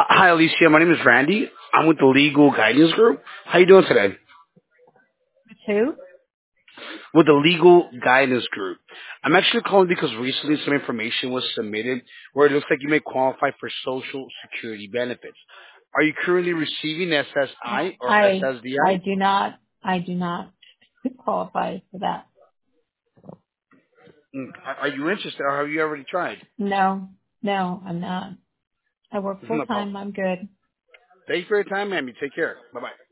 Hi, Alicia. My name is Randy. I'm with the Legal Guidance Group. How you doing today? Who? With the Legal Guidance Group. I'm actually calling because recently some information was submitted where it looks like you may qualify for Social Security benefits. Are you currently receiving SSI or I SSDI? do not qualify for that. Are you interested or have you already tried? No, no, I'm not. I work full No problem. time. I'm good. Thank you for your time, ma'am. You take care. Bye-bye.